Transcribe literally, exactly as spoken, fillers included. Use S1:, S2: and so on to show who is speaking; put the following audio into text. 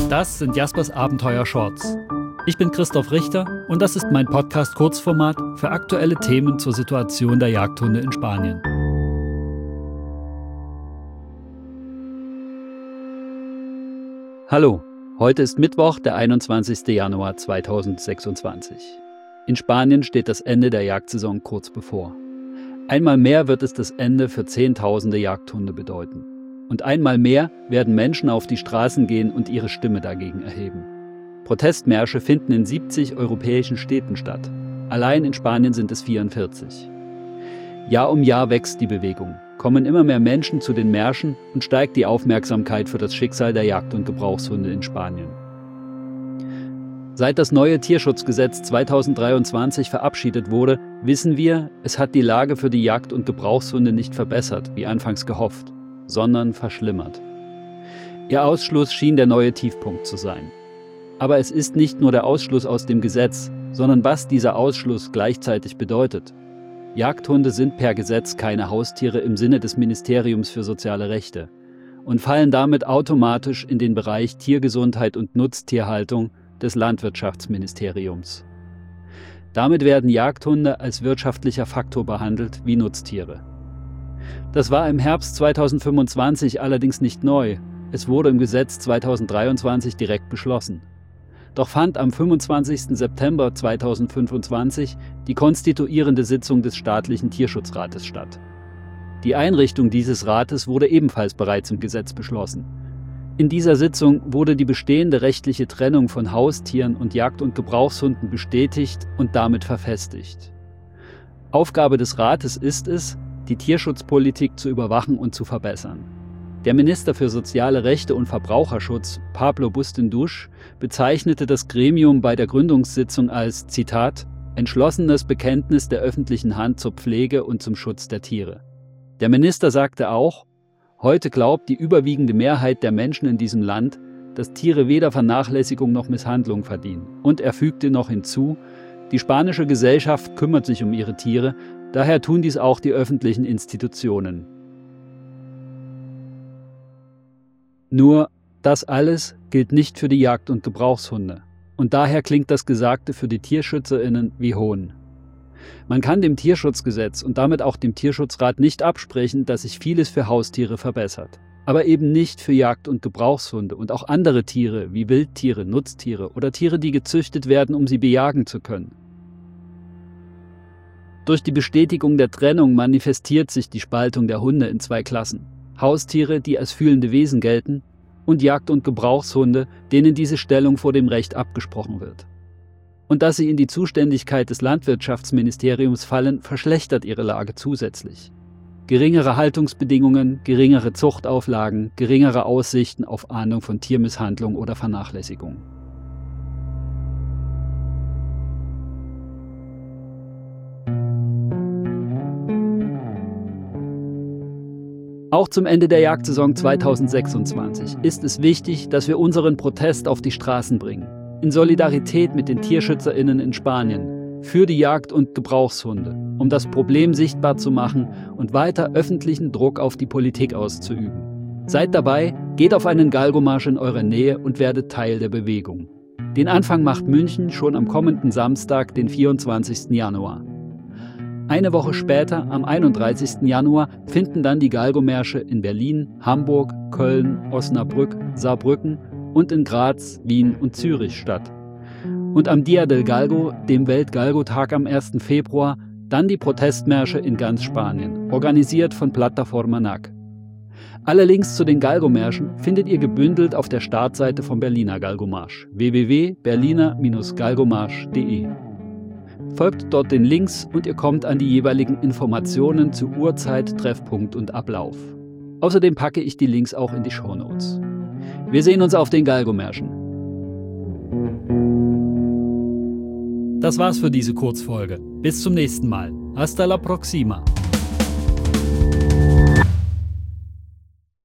S1: Das sind Jaspers Abenteuer-Shorts. Ich bin Christoph Richter und das ist mein Podcast-Kurzformat für aktuelle Themen zur Situation der Jagdhunde in Spanien. Hallo, heute ist Mittwoch, der einundzwanzigsten Januar zweitausendsechsundzwanzig. In Spanien steht das Ende der Jagdsaison kurz bevor. Einmal mehr wird es das Ende für Zehntausende Jagdhunde bedeuten. Und einmal mehr werden Menschen auf die Straßen gehen und ihre Stimme dagegen erheben. Protestmärsche finden in siebzig europäischen Städten statt. Allein in Spanien sind es vierundvierzig. Jahr um Jahr wächst die Bewegung, kommen immer mehr Menschen zu den Märschen und steigt die Aufmerksamkeit für das Schicksal der Jagd- und Gebrauchshunde in Spanien. Seit das neue Tierschutzgesetz zweitausenddreiundzwanzig verabschiedet wurde, wissen wir, es hat die Lage für die Jagd- und Gebrauchshunde nicht verbessert, wie anfangs gehofft, sondern verschlimmert. Ihr Ausschluss schien der neue Tiefpunkt zu sein. Aber es ist nicht nur der Ausschluss aus dem Gesetz, sondern was dieser Ausschluss gleichzeitig bedeutet. Jagdhunde sind per Gesetz keine Haustiere im Sinne des Ministeriums für soziale Rechte und fallen damit automatisch in den Bereich Tiergesundheit und Nutztierhaltung des Landwirtschaftsministeriums. Damit werden Jagdhunde als wirtschaftlicher Faktor behandelt wie Nutztiere. Das war im Herbst zweitausendfünfundzwanzig allerdings nicht neu. Es wurde im Gesetz zweitausenddreiundzwanzig direkt beschlossen. Doch fand am fünfundzwanzigsten September zweitausendfünfundzwanzig die konstituierende Sitzung des staatlichen Tierschutzrates statt. Die Einrichtung dieses Rates wurde ebenfalls bereits im Gesetz beschlossen. In dieser Sitzung wurde die bestehende rechtliche Trennung von Haustieren und Jagd- und Gebrauchshunden bestätigt und damit verfestigt. Aufgabe des Rates ist es, die Tierschutzpolitik zu überwachen und zu verbessern. Der Minister für soziale Rechte und Verbraucherschutz, Pablo Bustindusch, bezeichnete das Gremium bei der Gründungssitzung als, Zitat, entschlossenes Bekenntnis der öffentlichen Hand zur Pflege und zum Schutz der Tiere. Der Minister sagte auch, heute glaubt die überwiegende Mehrheit der Menschen in diesem Land, dass Tiere weder Vernachlässigung noch Misshandlung verdienen. Und er fügte noch hinzu, die spanische Gesellschaft kümmert sich um ihre Tiere, daher tun dies auch die öffentlichen Institutionen. Nur, das alles gilt nicht für die Jagd- und Gebrauchshunde. Und daher klingt das Gesagte für die TierschützerInnen wie Hohn. Man kann dem Tierschutzgesetz und damit auch dem Tierschutzrat nicht absprechen, dass sich vieles für Haustiere verbessert. Aber eben nicht für Jagd- und Gebrauchshunde und auch andere Tiere wie Wildtiere, Nutztiere oder Tiere, die gezüchtet werden, um sie bejagen zu können. Durch die Bestätigung der Trennung manifestiert sich die Spaltung der Hunde in zwei Klassen. Haustiere, die als fühlende Wesen gelten, und Jagd- und Gebrauchshunde, denen diese Stellung vor dem Recht abgesprochen wird. Und dass sie in die Zuständigkeit des Landwirtschaftsministeriums fallen, verschlechtert ihre Lage zusätzlich. Geringere Haltungsbedingungen, geringere Zuchtauflagen, geringere Aussichten auf Ahndung von Tiermisshandlung oder Vernachlässigung. Auch zum Ende der Jagdsaison zweitausendsechsundzwanzig ist es wichtig, dass wir unseren Protest auf die Straßen bringen. In Solidarität mit den TierschützerInnen in Spanien, für die Jagd- und Gebrauchshunde, um das Problem sichtbar zu machen und weiter öffentlichen Druck auf die Politik auszuüben. Seid dabei, geht auf einen Galgomarsch in eurer Nähe und werdet Teil der Bewegung. Den Anfang macht München schon am kommenden Samstag, den vierundzwanzigsten Januar. Eine Woche später, am einunddreißigsten Januar, finden dann die Galgomärsche in Berlin, Hamburg, Köln, Osnabrück, Saarbrücken und in Graz, Wien und Zürich statt. Und am Dia del Galgo, dem Welt-Galgo-Tag am ersten Februar, dann die Protestmärsche in ganz Spanien, organisiert von Plataforma N A C. Alle Links zu den Galgomärschen findet ihr gebündelt auf der Startseite vom Berliner Galgomarsch w w w punkt berliner Bindestrich galgomarsch punkt de. Folgt dort den Links und ihr kommt an die jeweiligen Informationen zu Uhrzeit, Treffpunkt und Ablauf. Außerdem packe ich die Links auch in die Shownotes. Wir sehen uns auf den Galgomärschen. Das war's für diese Kurzfolge. Bis zum nächsten Mal. Hasta la próxima.